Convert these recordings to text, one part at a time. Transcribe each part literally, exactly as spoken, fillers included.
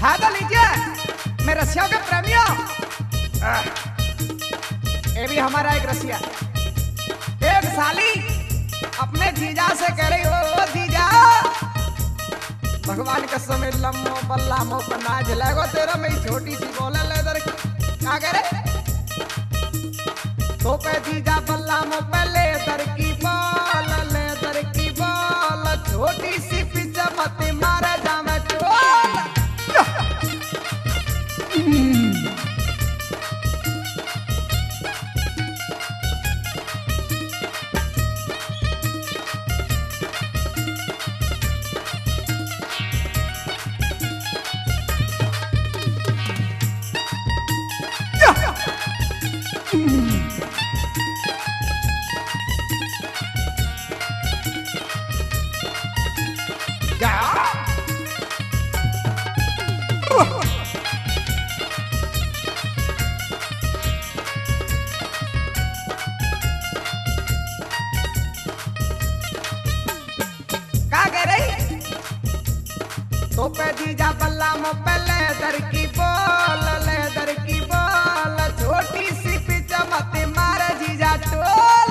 फायदा लीजिए मेरे रसिया के प्रेमियों। ये भी हमारा एक रसिया, एक साली अपने जीजा से कह रही हो जीजा भगवान का समय लम्बो बल्ला मो पन्ना जलेगो तेरा मेरी छोटी सी बोले लेदर क्या कह रहे तो पे जीजा बल्ला मो पे लेदर की बोल लेदर की बोल छोटी सी पिज्जा मत मारे जा मैं चोल। तो पे जीजा बल्ला मो पे लेदर की बोल लेदर की बोल छोटी सी पिज्जा मत मारे जीजा टोल।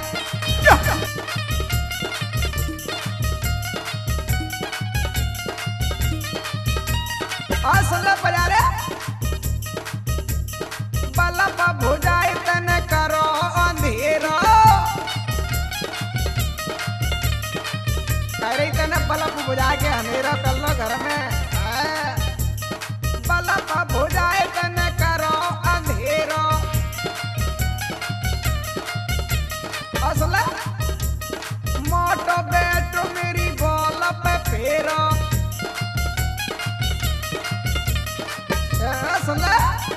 असल बजारे बल्लभ भुजाई तने करो अंधेरो अरे तने बल्लभ बुझा के अंधेरा कर लो घर में बल्लभ बुझाए तने करो अंधेरो असल मोटो बेटो मेरी बोल पे फेरो असल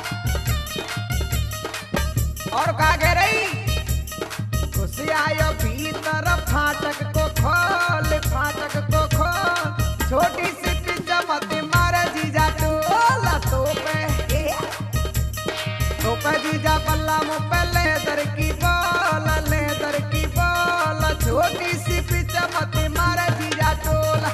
और का कह रही खुशी आयो भीतर फाटक को खोल फाटक को खोल छोटी सी पिज्जा मत मारे जीजा टोला तो पे तो पे जीजा बल्ला मो पे लेदर की बोल लेदर की बोल छोटी सी पिज्जा मत मारे जीजा टोला।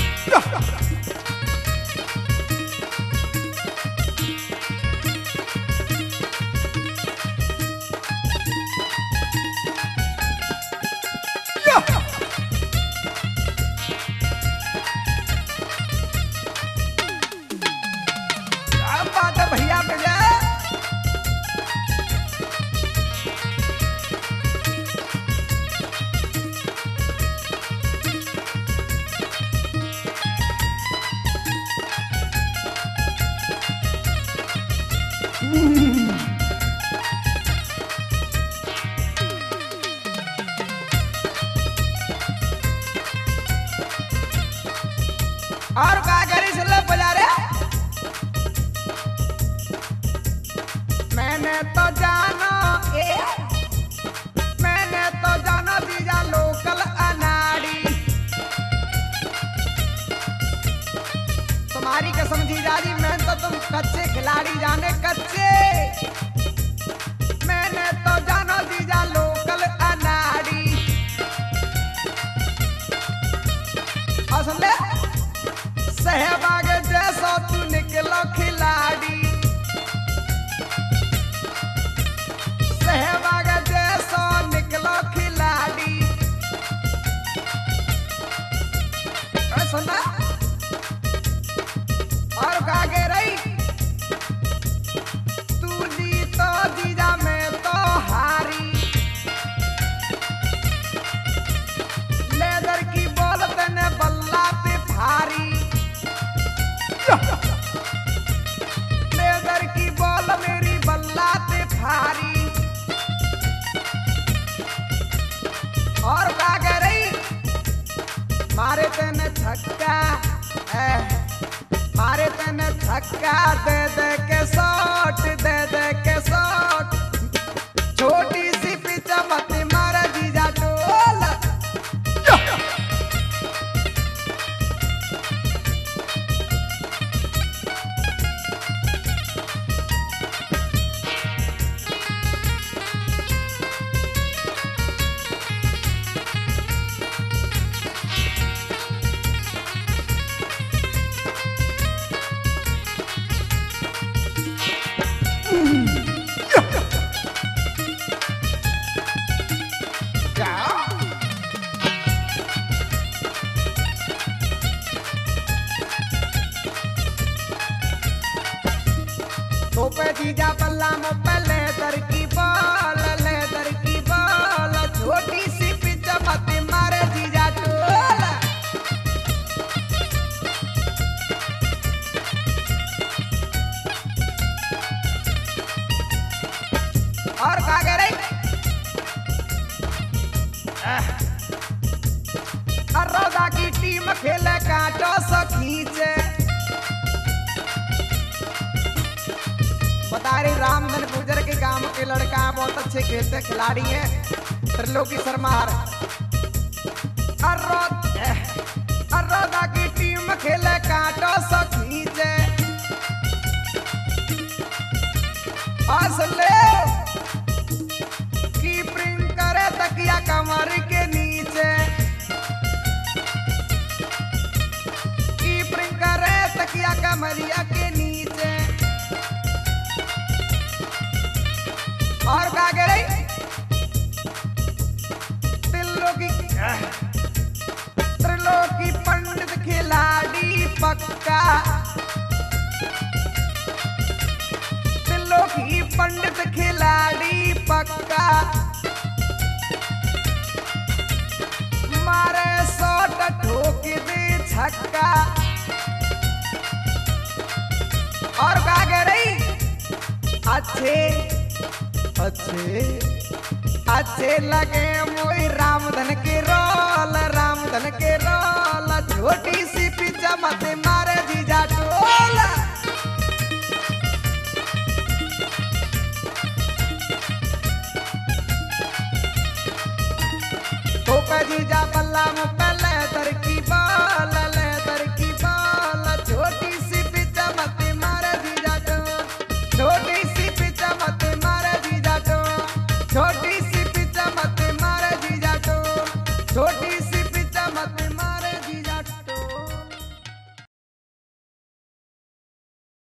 भैया भैया और का करी सुल्ले बजा रे मैंने तो जाना ए मैंने तो जाना जीजा लोकल अनाड़ी तुम्हारी कसम जीजा जी मैं तो तुम कच्चे खिलाड़ी जाने कच्चे मैंने तो जाना जीजा लोकल अनाड़ी असले सहबाग जैसा तू निकलो खिलाड़ी सहबाग जैसा निकलो खिलाड़ी सुना और कागे रही तू जीतो जीजा मैं तो हारी लेदर की बोल तने बल्ला पे भारी लेदर की बोल मेरी बल्ला पे भारी और क्या कह रही मारे तेने छक्का मारे तेने छक्का दे दे के शॉट दे दे के शॉट छोटी सी पिज्जा मत मारे जीजा टोल। तोपे जीजा बल्ला में पहले दर की बॉल लेदर की बॉल छोटी सी पिच मत मारे जीजा टोल। और कहा गए रे अरोदा की टीम खेले काटो सो खींचे बता रही रामधन गुजर के गांव के लड़का बहुत अच्छे खेलते खिलाड़ी हैं त्रिलोकी शर्मार। अरोदा की टीम खेले काटो सो खींचे असले कीपिंग करे तकिया कमर के नीचे कीपिंग करे तकिया कमरिया के नीचे। और क्या कह रही त्रिलोकी त्रिलोकी पंडित खिलाड़ी पक्का त्रिलोकी पंडित खिलाड़ी पक्का मारे शॉट ठोक दे छक्का। और क्या कह रही अच्छे अच्छे अच्छे लगे मोई रामधन के रोल रामधन के रोल छोटी सी पिचा मत मारे जीजा टोल। तो जीजा बल्ला में